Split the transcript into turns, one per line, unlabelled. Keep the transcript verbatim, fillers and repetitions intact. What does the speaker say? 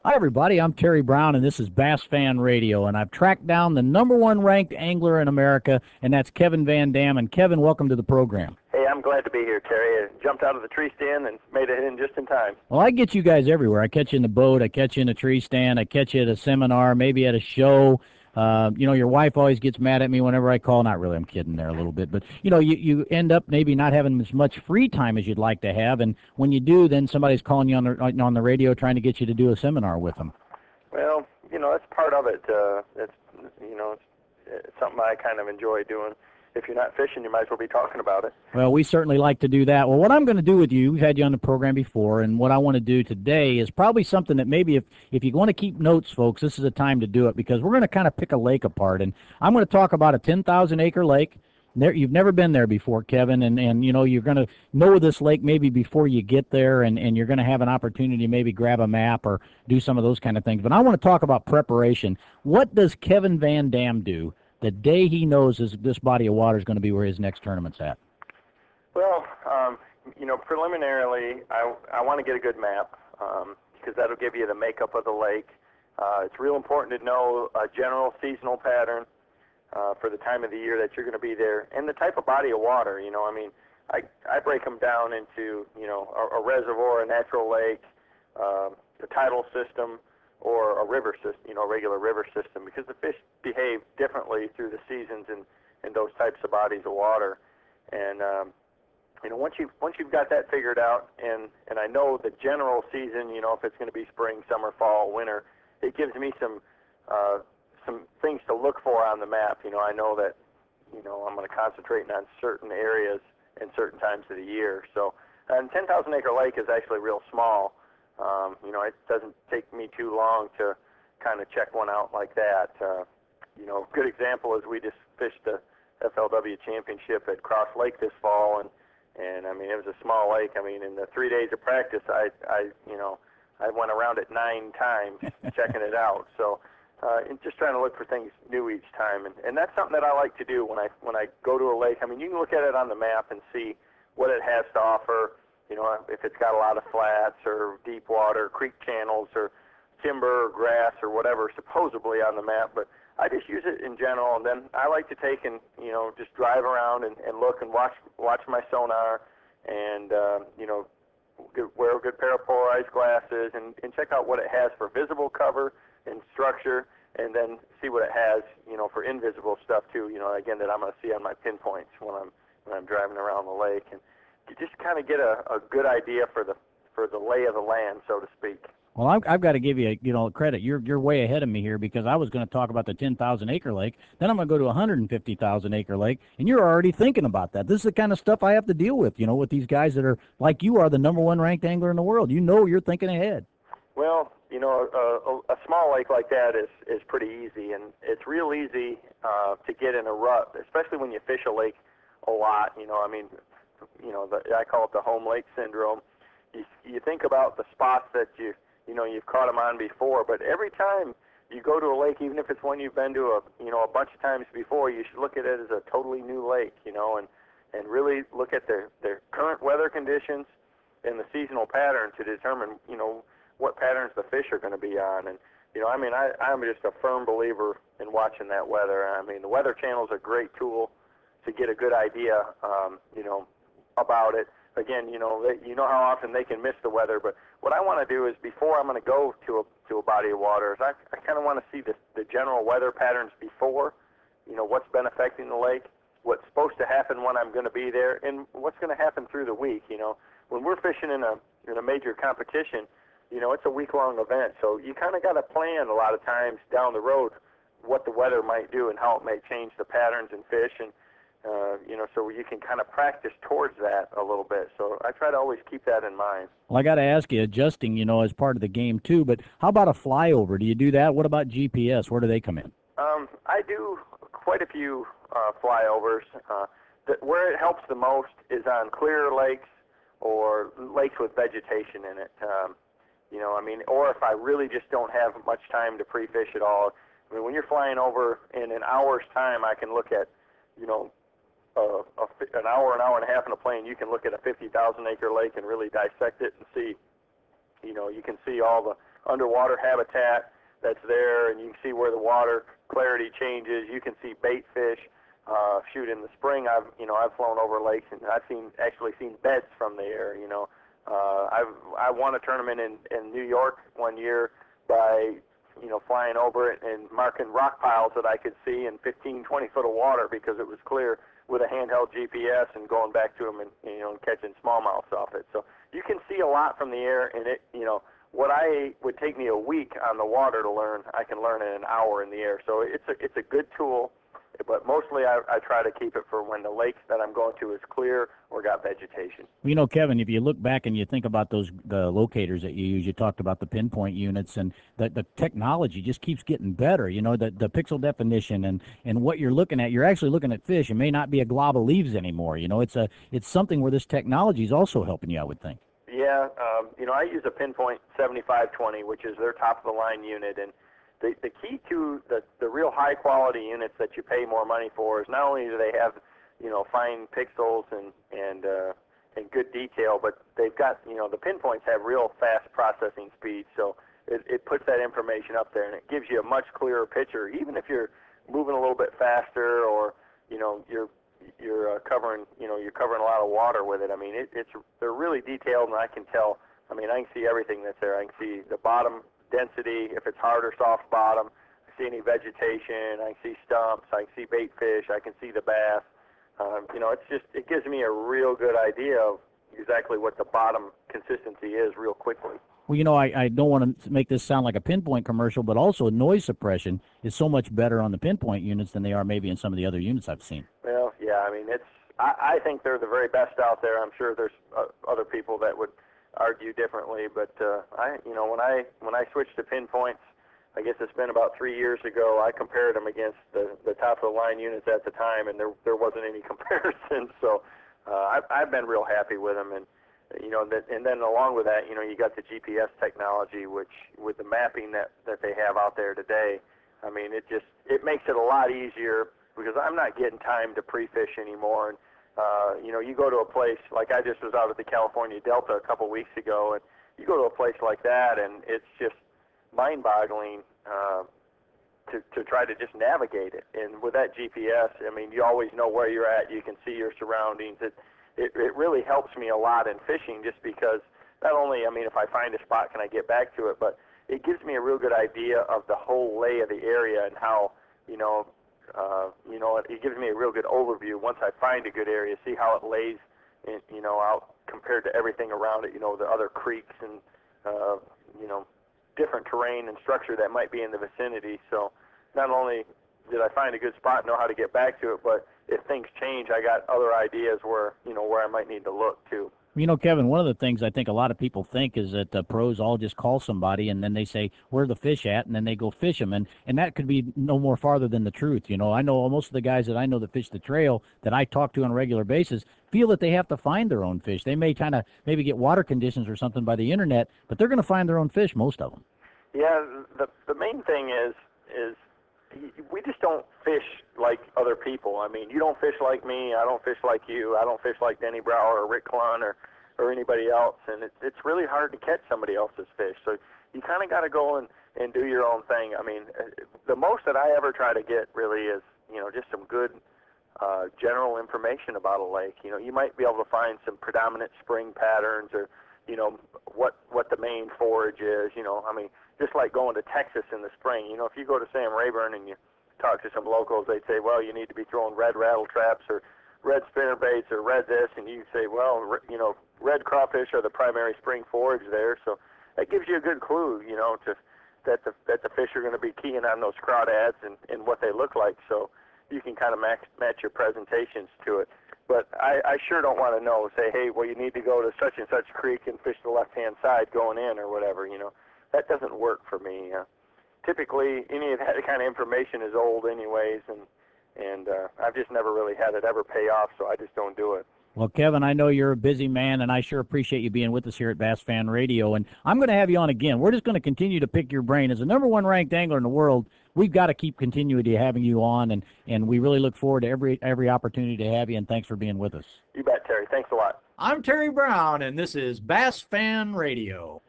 Hi, everybody. I'm Terry Brown, and this is Bass Fan Radio. And I've tracked down the number one ranked angler in America, and that's Kevin Van Dam. And Kevin, welcome to the program.
Hey, I'm glad to be here, Terry. I jumped out of the tree stand and made it in just in time.
Well, I get you guys everywhere. I catch you in the boat, I catch you in a tree stand, I catch you at a seminar, maybe at a show. Uh, you know, your wife always gets mad at me whenever I call. Not really, I'm kidding there a little bit. But, you know, you, you end up maybe not having as much free time as you'd like to have. And when you do, then somebody's calling you on the, on the radio trying to get you to do a seminar with them.
Well, you know, that's part of it. Uh, it's, you know, it's, it's something I kind of enjoy doing. If you're not fishing, you might as well be talking about it.
Well, we certainly like to do that. Well, what I'm going to do with you, we've had you on the program before, and what I want to do today is probably something that maybe if, if you want to keep notes, folks, this is a time to do it, because we're going to kind of pick a lake apart. And I'm going to talk about a ten thousand acre lake. There, you've never been there before, Kevin, and, and you know, you're going to know this lake maybe before you get there, and, and you're going to have an opportunity to maybe grab a map or do some of those kind of things. But I want to talk about preparation. What does Kevin Van Dam do the day he knows this, this body of water is going to be where his next tournament's at?
Well, um, you know, preliminarily, I, I want to get a good map um, because that'll give you the makeup of the lake. Uh, it's real important to know a general seasonal pattern uh, for the time of the year that you're going to be there and the type of body of water. You know, I mean, I, I break them down into, you know, a, a reservoir, a natural lake, uh, a tidal system, or a river system, you know, a regular river system, because the fish behave differently through the seasons in, in those types of bodies of water. And, um, you know, once you've, once you've got that figured out, and, and I know the general season, you know, if it's going to be spring, summer, fall, winter, it gives me some, uh, some things to look for on the map. You know, I know that, you know, I'm going to concentrate on certain areas and certain times of the year. So, and ten thousand acre lake is actually real small. Um, you know, it doesn't take me too long to kind of check one out like that. Uh, you know, good example is we just fished the F L W championship at Cross Lake this fall, and and I mean, it was a small lake. I mean, in the three days of practice, I, I you know, I went around it nine times checking it out. So, uh, and just trying to look for things new each time, and and that's something that I like to do when I when I go to a lake. I mean, you can look at it on the map and see what it has to offer. You know, if it's got a lot of flats or deep water, creek channels, or timber or grass or whatever supposedly on the map, but I just use it in general, and then I like to take and, you know, just drive around and, and look and watch watch my sonar and, uh, you know, wear a good pair of polarized glasses and, and check out what it has for visible cover and structure, and then see what it has, you know, for invisible stuff too, you know, again, that I'm going to see on my pinpoints when I'm when I'm driving around the lake. And you just kind of get a, a good idea for the for the lay of the land, so to speak.
Well, I've, I've got to give you, you know, credit. You're you're way ahead of me here, because I was going to talk about the ten thousand acre lake. Then I'm going to go to a one hundred fifty thousand acre lake, and you're already thinking about that. This is the kind of stuff I have to deal with, you know, with these guys that are like you are, the number one ranked angler in the world. You know, you're thinking ahead.
Well, you know, a, a, a small lake like that is is pretty easy, and it's real easy uh, to get in a rut, especially when you fish a lake a lot. You know, I mean, you know, the, I call it the home lake syndrome. You you think about the spots that you you know you've caught them on before, but every time you go to a lake, even if it's one you've been to a you know a bunch of times before, you should look at it as a totally new lake. You know, and and really look at their their current weather conditions and the seasonal pattern to determine you know what patterns the fish are going to be on. And you know, I mean, I I'm just a firm believer in watching that weather. I mean, the Weather Channel is a great tool to get a good idea, um, you know, about it. Again, you know, they, you know how often they can miss the weather, but what I want to do is before I'm going to go to a to a body of water, is I, I kind of want to see the the general weather patterns before, you know, what's been affecting the lake, what's supposed to happen when I'm going to be there, and what's going to happen through the week. You know, when we're fishing in a in a major competition, you know, it's a week-long event, so you kind of got to plan a lot of times down the road what the weather might do and how it may change the patterns in fish, and Uh, you know, so you can kind of practice towards that a little bit. So I try to always keep that in mind.
Well, I got to ask you, adjusting, you know, as part of the game too. But how about a flyover? Do you do that? What about G P S? Where do they come in?
Um, I do quite a few uh, flyovers. Uh, the, where it helps the most is on clear lakes or lakes with vegetation in it. Um, you know, I mean, or if I really just don't have much time to pre-fish at all. I mean, when you're flying over in an hour's time, I can look at, you know, Uh, a, an hour, an hour and a half in a plane, you can look at a fifty thousand acre lake and really dissect it and see, you know, you can see all the underwater habitat that's there, and you can see where the water clarity changes. You can see bait fish. Uh, shoot, in the spring, I've you know I've flown over lakes and I've seen actually seen beds from the air. You know, uh, I've I won a tournament in in New York one year by you know flying over it and marking rock piles that I could see in fifteen, twenty foot of water because it was clear with a handheld G P S and going back to them and you know and catching smallmouths off it. So you can see a lot from the air, and it you know what I would take me a week on the water to learn, I can learn in an hour in the air. So it's a it's a good tool. But mostly I, I try to keep it for when the lake that I'm going to is clear or got vegetation.
You know, Kevin, if you look back and you think about those the locators that you use, you talked about the pinpoint units, and the, the technology just keeps getting better. You know, the, the pixel definition and, and what you're looking at, you're actually looking at fish. It may not be a glob of leaves anymore. You know, it's a it's something where this technology is also helping you, I would think.
Yeah, um, you know, I use a pinpoint seventy-five twenty, which is their top-of-the-line unit, and The, the key to the, the real high quality units that you pay more money for is not only do they have, you know, fine pixels and and uh, and good detail, but they've got, you know, the pinpoints have real fast processing speed, so it, it puts that information up there and it gives you a much clearer picture, even if you're moving a little bit faster or, you know, you're you're uh, covering, you know, you're covering a lot of water with it. I mean, it, it's they're really detailed, and I can tell. I mean, I can see everything that's there. I can see the bottom density, if it's hard or soft bottom, I see any vegetation, I can see stumps, I can see bait fish, I can see the bass. Um, you know, it's just, it gives me a real good idea of exactly what the bottom consistency is real quickly.
Well, you know, I, I don't want to make this sound like a pinpoint commercial, but also noise suppression is so much better on the pinpoint units than they are maybe in some of the other units I've seen.
Well, yeah, I mean, it's, I, I think they're the very best out there. I'm sure there's uh, other people that would argue differently, but uh, I, you know, when I when I switched to pinpoints, I guess it's been about three years ago. I compared them against the the top of the line units at the time, and there there wasn't any comparison. So uh, I've I've been real happy with them, and you know that, and then along with that, you know, you got the G P S technology, which with the mapping that that they have out there today, I mean, it just it makes it a lot easier because I'm not getting time to pre-fish anymore. And, Uh, you know, you go to a place, like I just was out at the California Delta a couple weeks ago, and you go to a place like that, and it's just mind-boggling uh, to, to try to just navigate it. And with that G P S, I mean, you always know where you're at. You can see your surroundings. It, it, it really helps me a lot in fishing just because not only, I mean, if I find a spot, can I get back to it, but it gives me a real good idea of the whole lay of the area and how, you know, Uh, you know, it, it gives me a real good overview once I find a good area, see how it lays, in, you know, out compared to everything around it, you know, the other creeks and, uh, you know, different terrain and structure that might be in the vicinity. So not only did I find a good spot and know how to get back to it, but if things change, I got other ideas where, you know, where I might need to look too.
You know, Kevin, one of the things I think a lot of people think is that the pros all just call somebody and then they say, where are the fish at? And then they go fish them. And, and that could be no more farther than the truth. You know, I know most of the guys that I know that fish the trail that I talk to on a regular basis feel that they have to find their own fish. They may kind of maybe get water conditions or something by the internet, but they're going to find their own fish, most of them.
Yeah, the, the main thing is, is we just don't fish like other people. I mean, you don't fish like me. I don't fish like you. I don't fish like Denny Brower or Rick Clunn or, or anybody else. And it, it's really hard to catch somebody else's fish. So you kind of got to go and, and do your own thing. I mean, the most that I ever try to get really is, you know, just some good uh, general information about a lake. You know, you might be able to find some predominant spring patterns or, you know, what, what the main forage is. You know, I mean, just like going to Texas in the spring. You know, if you go to Sam Rayburn and you talk to some locals, they'd say, well, you need to be throwing red rattle traps or red spinner baits or red this, and you say, well, you know, red crawfish are the primary spring forage there. So that gives you a good clue, you know, to that the that the fish are going to be keying on those crawdads and, and what they look like. So you can kind of match, match your presentations to it. But I, I sure don't want to know, say, hey, well, you need to go to such and such creek and fish the left-hand side going in or whatever, you know. That doesn't work for me. Uh, typically, any of that kind of information is old anyways, and and uh, I've just never really had it ever pay off, so I just don't do it.
Well, Kevin, I know you're a busy man, and I sure appreciate you being with us here at Bass Fan Radio, and I'm going to have you on again. We're just going to continue to pick your brain. As the number one ranked angler in the world, we've got to keep continuing to having you on, and, and we really look forward to every every opportunity to have you, and thanks for being with us.
You bet, Terry. Thanks a lot.
I'm Terry Brown, and this is Bass Fan Radio.